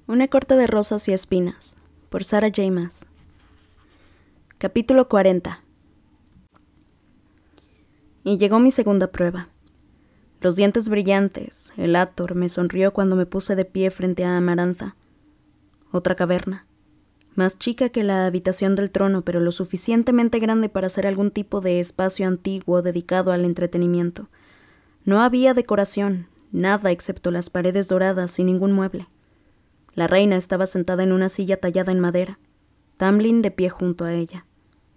Una corte de rosas y espinas, por Sarah J. Maas. Capítulo 40. Y llegó mi segunda prueba. Los dientes brillantes, el Hathor me sonrió cuando me puse de pie frente a Amarantha. Otra caverna, más chica que la habitación del trono, pero lo suficientemente grande para ser algún tipo de espacio antiguo dedicado al entretenimiento. No había decoración, nada excepto las paredes doradas y ningún mueble. La reina estaba sentada en una silla tallada en madera, Tamlin de pie junto a ella.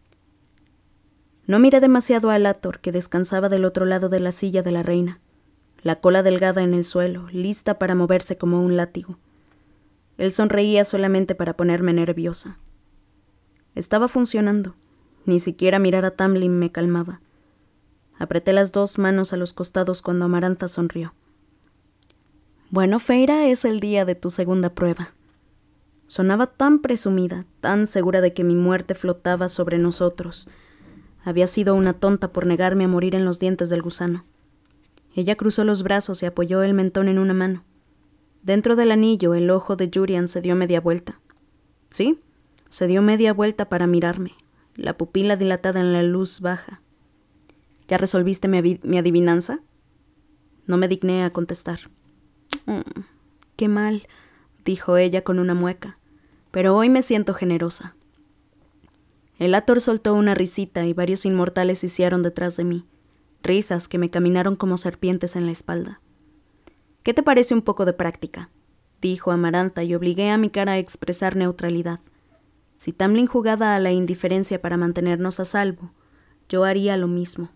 No miré demasiado al Hathor, que descansaba del otro lado de la silla de la reina, la cola delgada en el suelo, lista para moverse como un látigo. Él sonreía solamente para ponerme nerviosa. Estaba funcionando. Ni siquiera mirar a Tamlin me calmaba. Apreté las dos manos a los costados cuando Amarantha sonrió. Bueno, Feyre, es el día de tu segunda prueba. Sonaba tan presumida, tan segura de que mi muerte flotaba sobre nosotros. Había sido una tonta por negarme a morir en los dientes del gusano. Ella cruzó los brazos y apoyó el mentón en una mano. Dentro del anillo, el ojo de Jurian se dio media vuelta. Sí, se dio media vuelta para mirarme, la pupila dilatada en la luz baja. ¿Ya resolviste mi adivinanza? No me digné a contestar. Qué mal, dijo ella con una mueca, pero hoy me siento generosa. El Hathor soltó una risita y varios inmortales hicieron detrás de mí, risas que me caminaron como serpientes en la espalda. ¿Qué te parece un poco de práctica?, dijo Amarantha, y obligué a mi cara a expresar neutralidad. Si Tamlin jugaba a la indiferencia para mantenernos a salvo, yo haría lo mismo.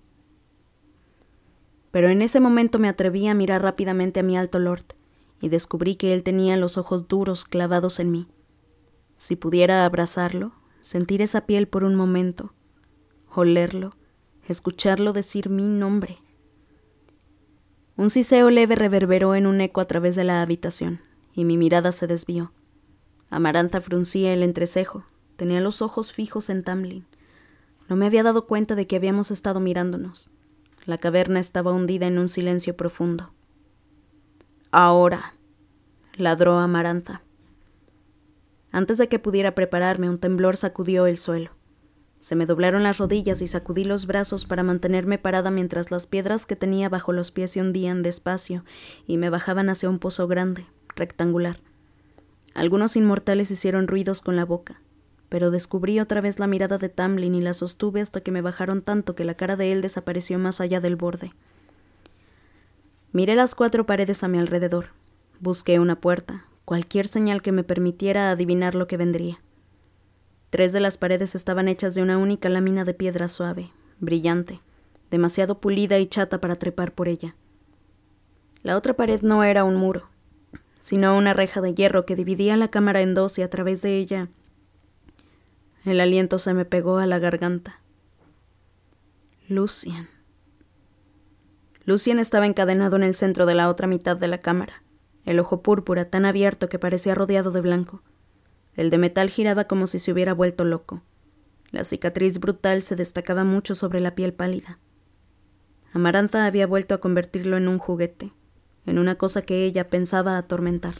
Pero en ese momento me atreví a mirar rápidamente a mi alto lord, y descubrí que él tenía los ojos duros clavados en mí. Si pudiera abrazarlo, sentir esa piel por un momento, olerlo, escucharlo decir mi nombre. Un siseo leve reverberó en un eco a través de la habitación, y mi mirada se desvió. Amarantha fruncía el entrecejo, tenía los ojos fijos en Tamlin. No me había dado cuenta de que habíamos estado mirándonos. La caverna estaba hundida en un silencio profundo. «Ahora», ladró Amarantha. Antes de que pudiera prepararme, un temblor sacudió el suelo. Se me doblaron las rodillas y sacudí los brazos para mantenerme parada mientras las piedras que tenía bajo los pies se hundían despacio y me bajaban hacia un pozo grande, rectangular. Algunos inmortales hicieron ruidos con la boca, pero descubrí otra vez la mirada de Tamlin y la sostuve hasta que me bajaron tanto que la cara de él desapareció más allá del borde. Miré las 4 paredes a mi alrededor. Busqué una puerta, cualquier señal que me permitiera adivinar lo que vendría. 3 de las paredes estaban hechas de una única lámina de piedra suave, brillante, demasiado pulida y chata para trepar por ella. La otra pared no era un muro, sino una reja de hierro que dividía la cámara en 2 y a través de ella el aliento se me pegó a la garganta. Lucien. Lucien estaba encadenado en el centro de la otra mitad de la cámara, el ojo púrpura tan abierto que parecía rodeado de blanco. El de metal giraba como si se hubiera vuelto loco. La cicatriz brutal se destacaba mucho sobre la piel pálida. Amarantha había vuelto a convertirlo en un juguete, en una cosa que ella pensaba atormentar.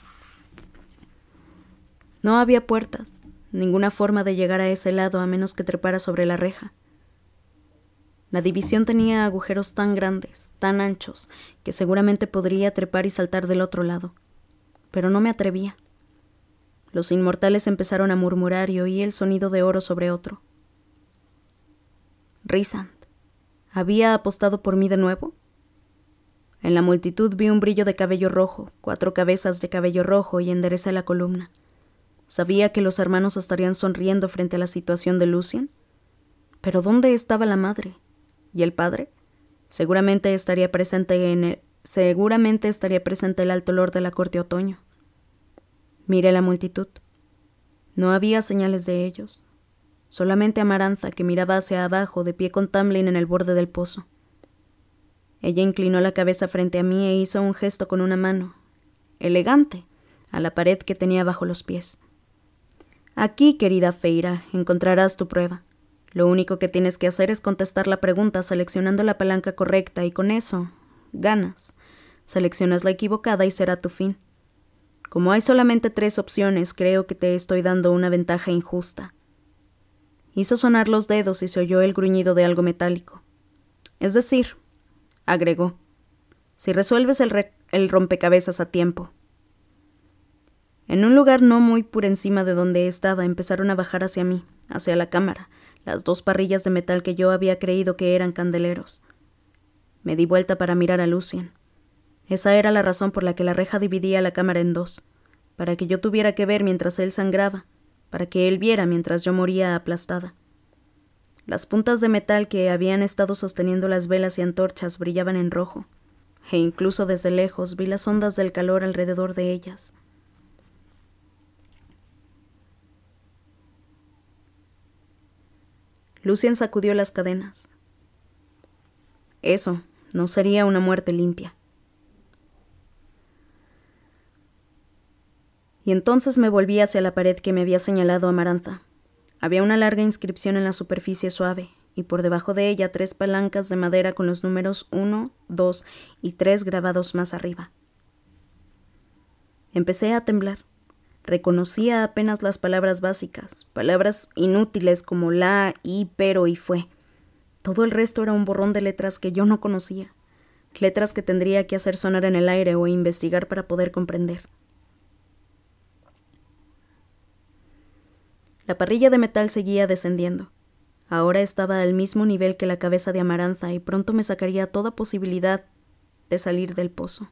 No había puertas, ninguna forma de llegar a ese lado a menos que trepara sobre la reja. La división tenía agujeros tan grandes, tan anchos, que seguramente podría trepar y saltar del otro lado. Pero no me atrevía. Los inmortales empezaron a murmurar y oí el sonido de oro sobre otro. Rhysand, ¿había apostado por mí de nuevo? En la multitud vi un brillo de cabello rojo, 4 cabezas de cabello rojo y enderecé la columna. Sabía que los hermanos estarían sonriendo frente a la situación de Lucien. ¿Pero dónde estaba la madre? ¿Y el padre? Seguramente estaría presente el alto lord de la corte otoño. Miré la multitud. No había señales de ellos. Solamente Amarantha, que miraba hacia abajo, de pie con Tamlin en el borde del pozo. Ella inclinó la cabeza frente a mí e hizo un gesto con una mano, elegante, a la pared que tenía bajo los pies. Aquí, querida Feyre, encontrarás tu prueba. Lo único que tienes que hacer es contestar la pregunta seleccionando la palanca correcta y con eso, ganas. Seleccionas la equivocada y será tu fin. Como hay solamente 3 opciones, creo que te estoy dando una ventaja injusta. Hizo sonar los dedos y se oyó el gruñido de algo metálico. Es decir, agregó, si resuelves el rompecabezas a tiempo. En un lugar no muy por encima de donde estaba, empezaron a bajar hacia mí, hacia la cámara, las 2 parrillas de metal que yo había creído que eran candeleros. Me di vuelta para mirar a Lucien. Esa era la razón por la que la reja dividía la cámara en 2, para que yo tuviera que ver mientras él sangraba, para que él viera mientras yo moría aplastada. Las puntas de metal que habían estado sosteniendo las velas y antorchas brillaban en rojo, e incluso desde lejos vi las ondas del calor alrededor de ellas. Lucien sacudió las cadenas. Eso no sería una muerte limpia. Y entonces me volví hacia la pared que me había señalado Amarantha. Había una larga inscripción en la superficie suave, y por debajo de ella 3 palancas de madera con los números 1, 2 y 3 grabados más arriba. Empecé a temblar. Reconocía apenas las palabras básicas, palabras inútiles como la, y, pero y fue. Todo el resto era un borrón de letras que yo no conocía, letras que tendría que hacer sonar en el aire o investigar para poder comprender. La parrilla de metal seguía descendiendo. Ahora estaba al mismo nivel que la cabeza de Amarantha y pronto me sacaría toda posibilidad de salir del pozo.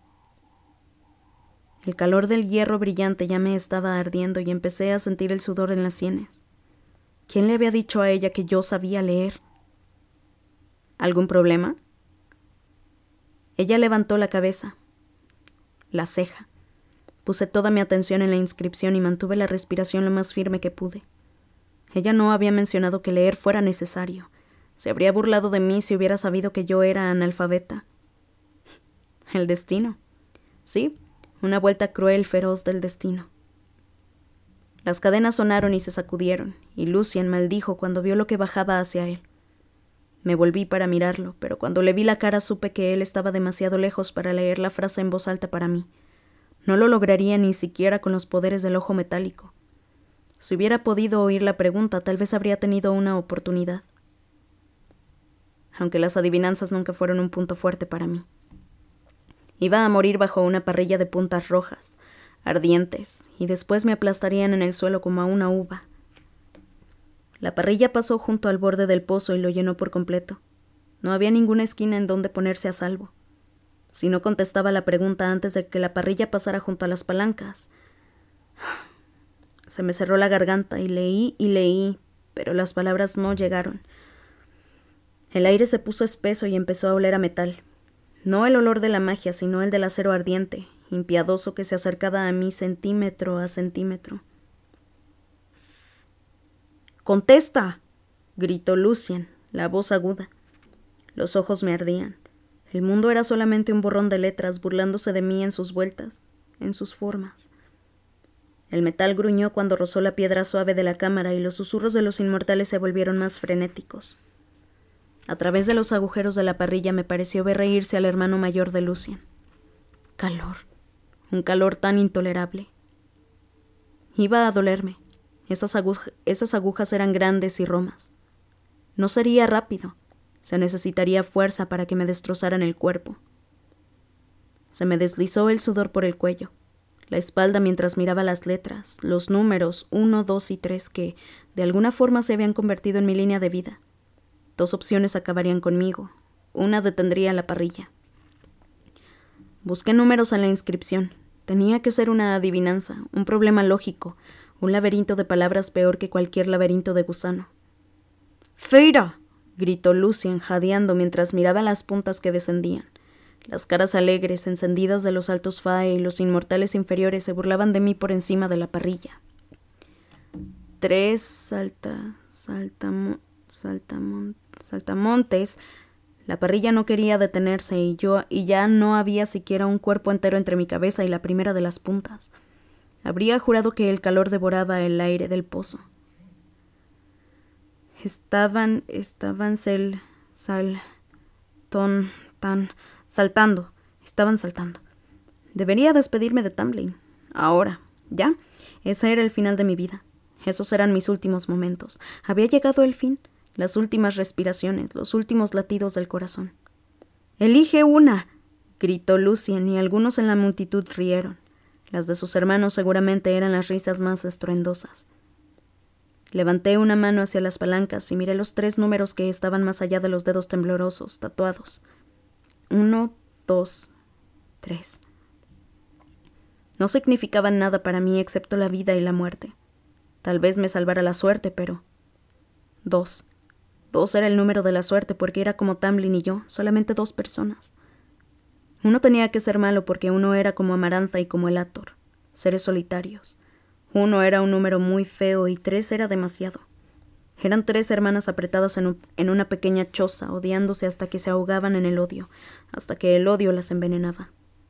El calor del hierro brillante ya me estaba ardiendo y empecé a sentir el sudor en las sienes. ¿Quién le había dicho a ella que yo sabía leer? ¿Algún problema? Ella levantó la cabeza, la ceja. Puse toda mi atención en la inscripción y mantuve la respiración lo más firme que pude. Ella no había mencionado que leer fuera necesario. Se habría burlado de mí si hubiera sabido que yo era analfabeta. El destino. Sí, una vuelta cruel, feroz del destino. Las cadenas sonaron y se sacudieron, y Lucien maldijo cuando vio lo que bajaba hacia él. Me volví para mirarlo, pero cuando le vi la cara supe que él estaba demasiado lejos para leer la frase en voz alta para mí. No lo lograría ni siquiera con los poderes del ojo metálico. Si hubiera podido oír la pregunta, tal vez habría tenido una oportunidad. Aunque las adivinanzas nunca fueron un punto fuerte para mí. Iba a morir bajo una parrilla de puntas rojas, ardientes, y después me aplastarían en el suelo como a una uva. La parrilla pasó junto al borde del pozo y lo llenó por completo. No había ninguna esquina en donde ponerse a salvo. Si no contestaba la pregunta antes de que la parrilla pasara junto a las palancas. Se me cerró la garganta y leí, pero las palabras no llegaron. El aire se puso espeso y empezó a oler a metal. No el olor de la magia, sino el del acero ardiente, impiadoso que se acercaba a mí centímetro a centímetro. ¡Contesta!, gritó Lucien, la voz aguda. Los ojos me ardían. El mundo era solamente un borrón de letras burlándose de mí en sus vueltas, en sus formas. El metal gruñó cuando rozó la piedra suave de la cámara y los susurros de los inmortales se volvieron más frenéticos. A través de los agujeros de la parrilla me pareció ver reírse al hermano mayor de Lucien. Calor, un calor tan intolerable. Iba a dolerme. Esas agujas eran grandes y romas. No sería rápido. Se necesitaría fuerza para que me destrozaran el cuerpo. Se me deslizó el sudor por el cuello, la espalda mientras miraba las letras, los números 1, 2 y 3 que, de alguna forma, se habían convertido en mi línea de vida. 2 opciones acabarían conmigo, una detendría la parrilla. Busqué números en la inscripción. Tenía que ser una adivinanza, un problema lógico, un laberinto de palabras peor que cualquier laberinto de gusano. ¡Feira!, gritó Lucien jadeando mientras miraba las puntas que descendían. Las caras alegres, encendidas de los altos Fae y los inmortales inferiores se burlaban de mí por encima de la parrilla. 3 saltamontes. La parrilla no quería detenerse y ya no había siquiera un cuerpo entero entre mi cabeza y la primera de las puntas. Habría jurado que el calor devoraba el aire del pozo. Estaban saltando. Debería despedirme de Tamlin. Ahora, ya, ese era el final de mi vida. Esos eran mis últimos momentos. Había llegado el fin, las últimas respiraciones, los últimos latidos del corazón. «¡Elige una!», gritó Lucien, y algunos en la multitud rieron. Las de sus hermanos seguramente eran las risas más estruendosas. Levanté una mano hacia las palancas y miré los 3 números que estaban más allá de los dedos temblorosos, tatuados. 1, 2, 3. No significaban nada para mí excepto la vida y la muerte. Tal vez me salvara la suerte, pero... 2. 2 era el número de la suerte porque era como Tamlin y yo, solamente 2 personas. Uno tenía que ser malo porque uno era como Amarantha y como el Hathor, seres solitarios. Uno era un número muy feo y 3 era demasiado. Eran 3 hermanas apretadas en una pequeña choza, odiándose hasta que se ahogaban en el odio, hasta que el odio las envenenaba.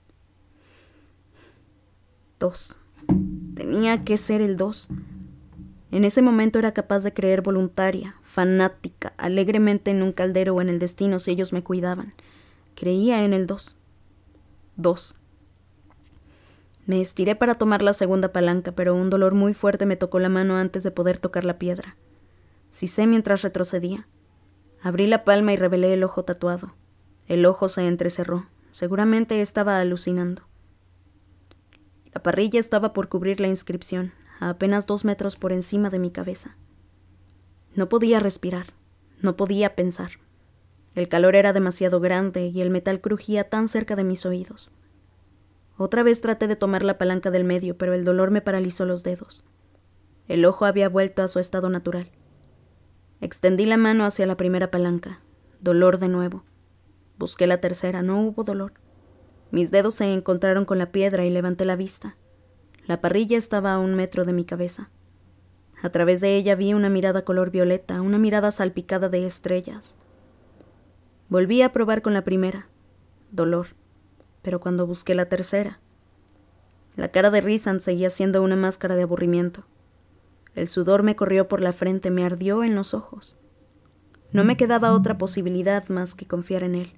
2. Tenía que ser el 2. En ese momento era capaz de creer voluntaria, fanática, alegremente en un caldero o en el destino si ellos me cuidaban. Creía en el 2. 2. Me estiré para tomar la segunda palanca, pero un dolor muy fuerte me tocó la mano antes de poder tocar la piedra. Sisé mientras retrocedía. Abrí la palma y revelé el ojo tatuado. El ojo se entrecerró. Seguramente estaba alucinando. La parrilla estaba por cubrir la inscripción, a apenas 2 metros por encima de mi cabeza. No podía respirar, no podía pensar. El calor era demasiado grande y el metal crujía tan cerca de mis oídos. Otra vez traté de tomar la palanca del medio, pero el dolor me paralizó los dedos. El ojo había vuelto a su estado natural. Extendí la mano hacia la primera palanca. Dolor de nuevo. Busqué la tercera, no hubo dolor. Mis dedos se encontraron con la piedra y levanté la vista. La parrilla estaba a 1 metro de mi cabeza. A través de ella vi una mirada color violeta, una mirada salpicada de estrellas. Volví a probar con la primera. Dolor. Pero cuando busqué la tercera, la cara de Rhysand seguía siendo una máscara de aburrimiento. El sudor me corrió por la frente, me ardió en los ojos. No me quedaba otra posibilidad más que confiar en él.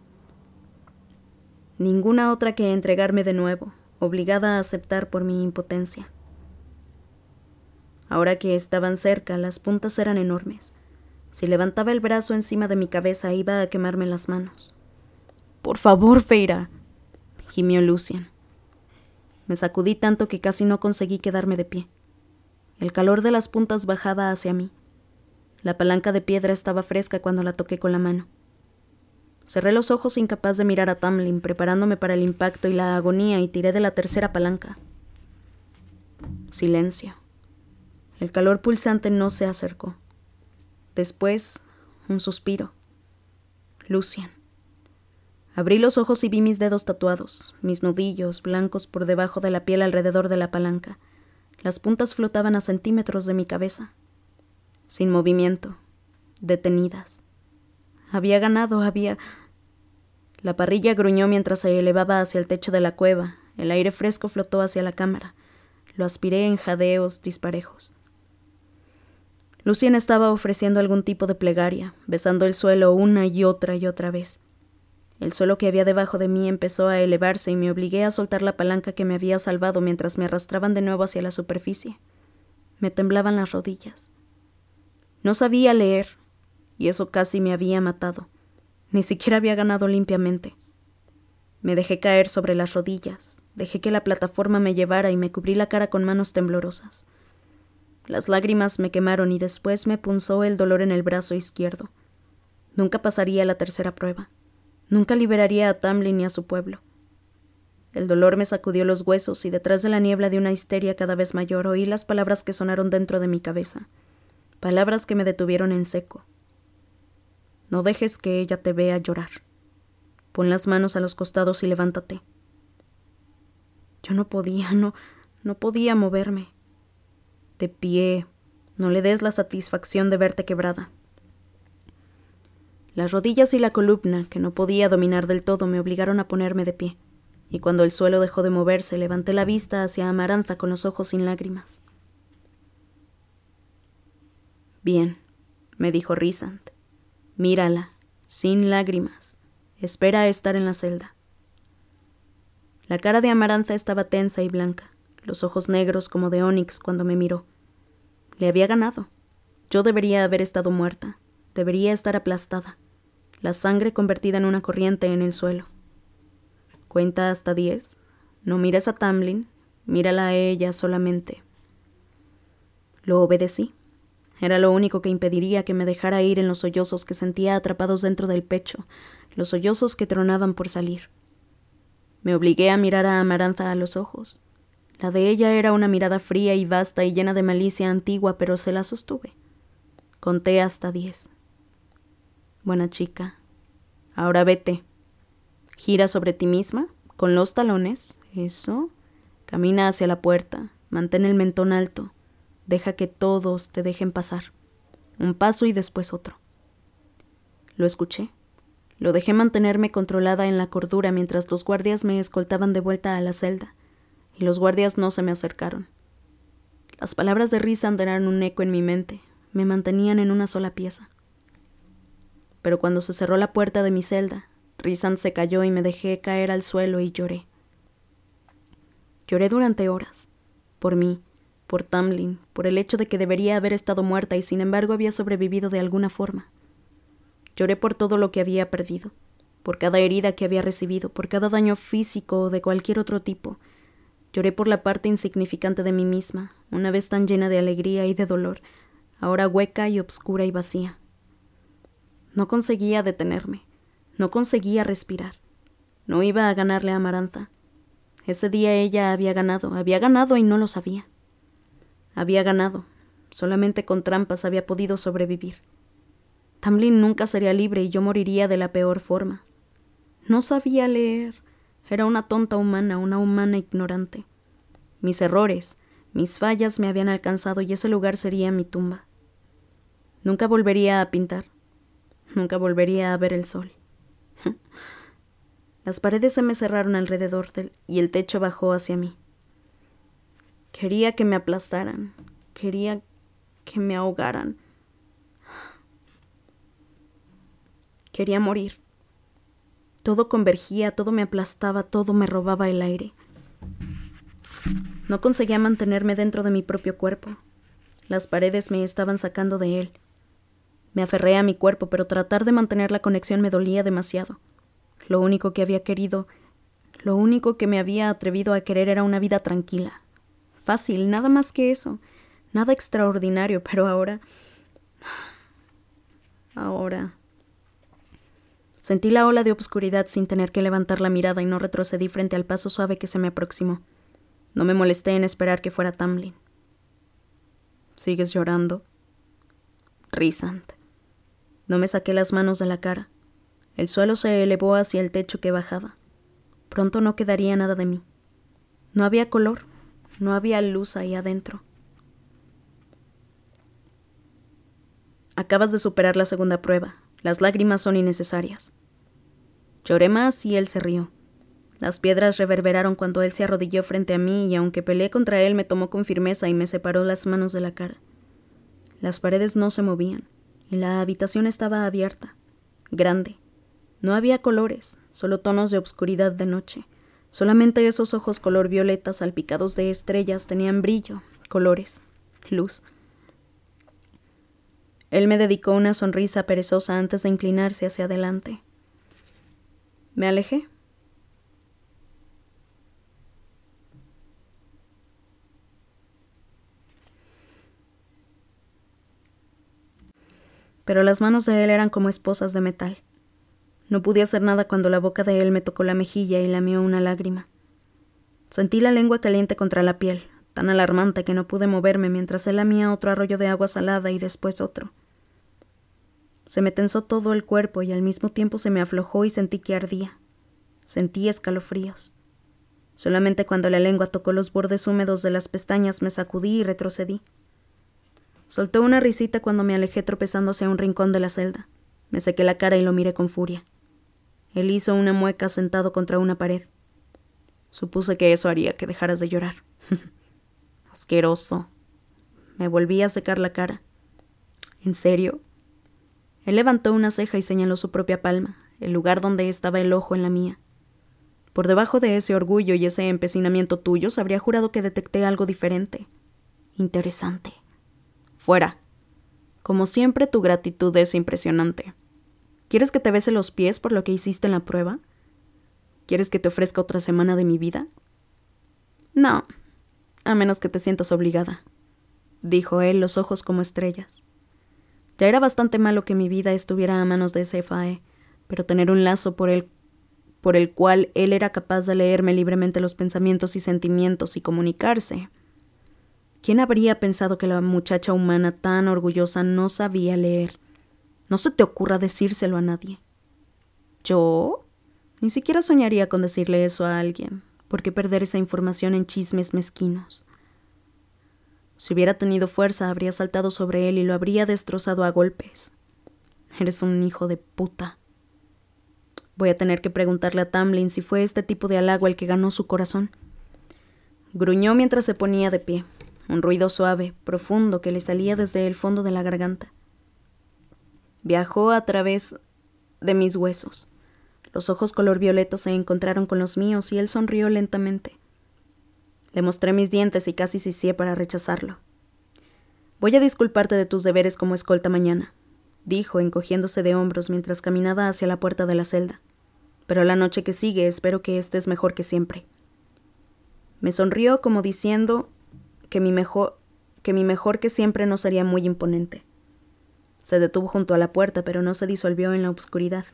Ninguna otra que entregarme de nuevo, obligada a aceptar por mi impotencia. Ahora que estaban cerca, las puntas eran enormes. Si levantaba el brazo encima de mi cabeza, iba a quemarme las manos. «¡Por favor, Feyre!», gimió Lucien. Me sacudí tanto que casi no conseguí quedarme de pie. El calor de las puntas bajaba hacia mí. La palanca de piedra estaba fresca cuando la toqué con la mano. Cerré los ojos incapaz de mirar a Tamlin, preparándome para el impacto y la agonía, y tiré de la tercera palanca. Silencio. El calor pulsante no se acercó. Después, un suspiro. Lucien. Abrí los ojos y vi mis dedos tatuados, mis nudillos blancos por debajo de la piel alrededor de la palanca. Las puntas flotaban a centímetros de mi cabeza. Sin movimiento. Detenidas. Había ganado, La parrilla gruñó mientras se elevaba hacia el techo de la cueva. El aire fresco flotó hacia la cámara. Lo aspiré en jadeos disparejos. Lucien estaba ofreciendo algún tipo de plegaria, besando el suelo una y otra vez. El suelo que había debajo de mí empezó a elevarse y me obligué a soltar la palanca que me había salvado mientras me arrastraban de nuevo hacia la superficie. Me temblaban las rodillas. No sabía leer, y eso casi me había matado. Ni siquiera había ganado limpiamente. Me dejé caer sobre las rodillas, dejé que la plataforma me llevara y me cubrí la cara con manos temblorosas. Las lágrimas me quemaron y después me punzó el dolor en el brazo izquierdo. Nunca pasaría la tercera prueba. Nunca liberaría a Tamlin ni a su pueblo. El dolor me sacudió los huesos y detrás de la niebla de una histeria cada vez mayor oí las palabras que sonaron dentro de mi cabeza. Palabras que me detuvieron en seco. No dejes que ella te vea llorar. Pon las manos a los costados y levántate. Yo no podía moverme. De pie, no le des la satisfacción de verte quebrada. Las rodillas y la columna, que no podía dominar del todo, me obligaron a ponerme de pie, y cuando el suelo dejó de moverse, levanté la vista hacia Amarantha con los ojos sin lágrimas. Bien, me dijo Rhysand. Mírala, sin lágrimas. Espera a estar en la celda. La cara de Amarantha estaba tensa y blanca. los ojos negros como de ónix cuando me miró. Le había ganado. Yo debería haber estado muerta, debería estar aplastada, la sangre convertida en una corriente en el suelo. Cuenta hasta 10. No mires a Tamlin, mírala a ella solamente. Lo obedecí. Era lo único que impediría que me dejara ir en los sollozos que sentía atrapados dentro del pecho, los sollozos que tronaban por salir. Me obligué a mirar a Amarantha a los ojos. La de ella era una mirada fría y vasta y llena de malicia antigua, pero se la sostuve. Conté hasta 10. Buena chica. Ahora vete. Gira sobre ti misma, con los talones. Eso. Camina hacia la puerta. Mantén el mentón alto. Deja que todos te dejen pasar. Un paso y después otro. Lo escuché. Lo dejé mantenerme controlada en la cordura mientras los guardias me escoltaban de vuelta a la celda, y los guardias no se me acercaron. Las palabras de Rhysand eran un eco en mi mente, me mantenían en una sola pieza. Pero cuando se cerró la puerta de mi celda, Rhysand se cayó y me dejé caer al suelo y lloré. Lloré durante horas, por mí, por Tamlin, por el hecho de que debería haber estado muerta y sin embargo había sobrevivido de alguna forma. Lloré por todo lo que había perdido, por cada herida que había recibido, por cada daño físico o de cualquier otro tipo. Lloré por la parte insignificante de mí misma, una vez tan llena de alegría y de dolor, ahora hueca y obscura y vacía. No conseguía detenerme, no conseguía respirar. No iba a ganarle a Amarantha. Ese día ella había ganado y no lo sabía. Había ganado, solamente con trampas había podido sobrevivir. Tamlin nunca sería libre y yo moriría de la peor forma. No sabía leer. Era una tonta humana, una humana ignorante. Mis errores, mis fallas me habían alcanzado y ese lugar sería mi tumba. Nunca volvería a pintar. Nunca volvería a ver el sol. Las paredes se me cerraron alrededor y el techo bajó hacia mí. Quería que me aplastaran. Quería que me ahogaran. Quería morir. Todo convergía, todo me aplastaba, todo me robaba el aire. No conseguía mantenerme dentro de mi propio cuerpo. Las paredes me estaban sacando de él. Me aferré a mi cuerpo, pero tratar de mantener la conexión me dolía demasiado. Lo único que había querido, lo único que me había atrevido a querer era una vida tranquila. Fácil, nada más que eso. Nada extraordinario, pero ahora... Sentí la ola de obscuridad sin tener que levantar la mirada y no retrocedí frente al paso suave que se me aproximó. No me molesté en esperar que fuera Tamlin. ¿Sigues llorando? Rhysand. No me saqué las manos de la cara. El suelo se elevó hacia el techo que bajaba. Pronto no quedaría nada de mí. No había color, no había luz ahí adentro. Acabas de superar la segunda prueba. Las lágrimas son innecesarias. Lloré más y él se rió. Las piedras reverberaron cuando él se arrodilló frente a mí y aunque peleé contra él me tomó con firmeza y me separó las manos de la cara. Las paredes no se movían y la habitación estaba abierta, grande. No había colores, solo tonos de obscuridad de noche. Solamente esos ojos color violeta salpicados de estrellas tenían brillo, colores, luz. Él me dedicó una sonrisa perezosa antes de inclinarse hacia adelante. Me alejé. Pero las manos de él eran como esposas de metal. No pude hacer nada cuando la boca de él me tocó la mejilla y lamió una lágrima. Sentí la lengua caliente contra la piel, tan alarmante que no pude moverme mientras él lamía otro arroyo de agua salada y después otro. Se me tensó todo el cuerpo y al mismo tiempo se me aflojó y sentí que ardía. Sentí escalofríos. Solamente cuando la lengua tocó los bordes húmedos de las pestañas me sacudí y retrocedí. Soltó una risita cuando me alejé tropezando hacia un rincón de la celda. Me sequé la cara y lo miré con furia. Él hizo una mueca sentado contra una pared. Supuse que eso haría que dejaras de llorar. Asqueroso. Me volví a secar la cara. ¿En serio? Él levantó una ceja y señaló su propia palma, el lugar donde estaba el ojo en la mía. Por debajo de ese orgullo y ese empecinamiento tuyos, habría jurado que detecté algo diferente. Interesante. Fuera. Como siempre, tu gratitud es impresionante. ¿Quieres que te bese los pies por lo que hiciste en la prueba? ¿Quieres que te ofrezca otra semana de mi vida? No, a menos que te sientas obligada, dijo él, los ojos como estrellas. Ya era bastante malo que mi vida estuviera a manos de ese Fae, pero tener un lazo por el cual él era capaz de leerme libremente los pensamientos y sentimientos y comunicarse. ¿Quién habría pensado que la muchacha humana tan orgullosa no sabía leer? No se te ocurra decírselo a nadie. ¿Yo? Ni siquiera soñaría con decirle eso a alguien. ¿Por qué perder esa información en chismes mezquinos? Si hubiera tenido fuerza, habría saltado sobre él y lo habría destrozado a golpes. Eres un hijo de puta. Voy a tener que preguntarle a Tamlin si fue este tipo de halago el que ganó su corazón. Gruñó mientras se ponía de pie, un ruido suave, profundo que le salía desde el fondo de la garganta. Viajó a través de mis huesos. Los ojos color violeta se encontraron con los míos y él sonrió lentamente. Le mostré mis dientes y casi sisié para rechazarlo. Voy a disculparte de tus deberes como escolta mañana, dijo, encogiéndose de hombros mientras caminaba hacia la puerta de la celda. Pero la noche que sigue espero que estés mejor que siempre. Me sonrió como diciendo que mi mejor que siempre no sería muy imponente. Se detuvo junto a la puerta, pero no se disolvió en la oscuridad.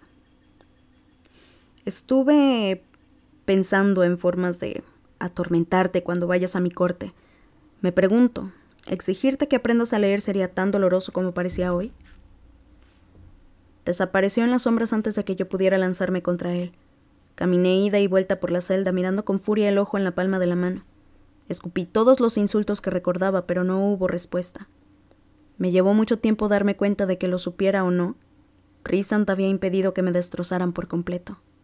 Estuve pensando en formas de atormentarte cuando vayas a mi corte. Me pregunto, ¿exigirte que aprendas a leer sería tan doloroso como parecía hoy? Desapareció en las sombras antes de que yo pudiera lanzarme contra él. Caminé ida y vuelta por la celda, mirando con furia el ojo en la palma de la mano. Escupí todos los insultos que recordaba, pero no hubo respuesta. Me llevó mucho tiempo darme cuenta de que lo supiera o no. Rhysand había impedido que me destrozaran por completo.